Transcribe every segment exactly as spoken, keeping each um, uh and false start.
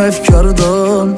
efkardan,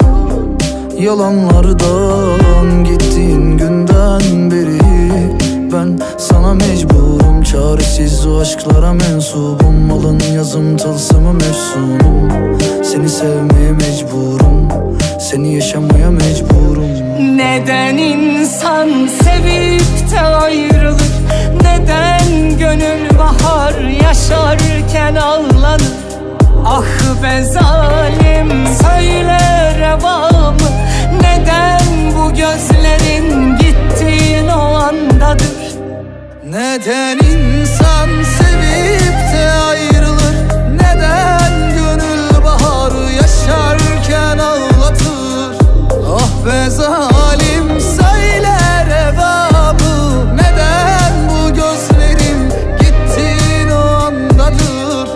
yalanlardan. Gittiğin günden beri ben sana mecburum. Çaresiz o aşklara mensubum. Alın yazım tılsımım efsunum. Seni sevmeye mecburum, seni yaşamaya mecburum. Neden insan sevip de ayrılır? Neden gönül bahar yaşarken ağlanır? Ah be zalim, söyle reva mı? Neden bu gözlerin gittiğin o andadır? Neden insan sevip de ayrılır? Neden gönül baharı yaşarken ağlatır? Ah be zalim, söyle reva mı? Neden bu gözlerin gittiğin o andadır?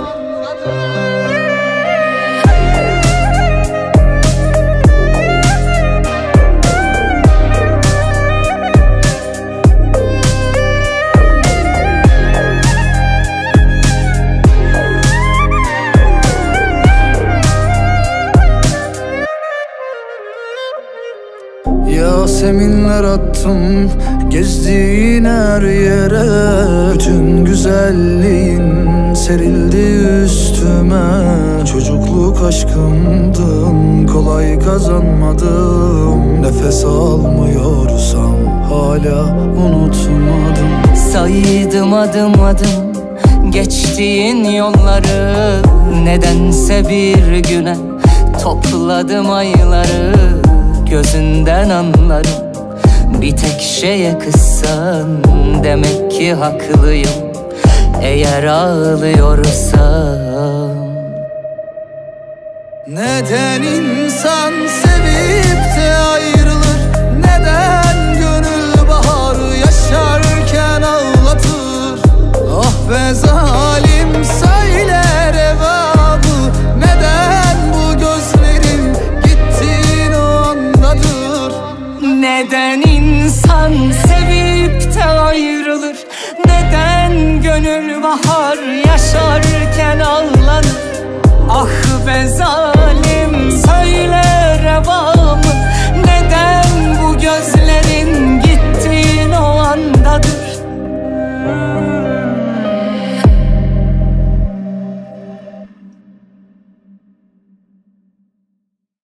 Yaseminler attım gezdiğin her yere. Bütün güzelliğin serildi üstüme. Çocukluk aşkımdın, kolay kazanmadım. Nefes almıyorsam hala unutmadım. Saydım adım adım geçtiğin yolları. Nedense bir güne topladım ayları. Gözünden anlarım, bir tek şeye kızsan. Demek ki haklıyım eğer ağlıyorsam. Neden insan sevip de ayrılır? Neden gönül baharı yaşarken ağlatır? Ah be zalim, söyle reva mı? Neden bu gözlerin gittiğin o andadır? Neden insan sevip de ayrılır? Neden gönül bahar yaşarken ağlanır? Ah be zalim, söyle reva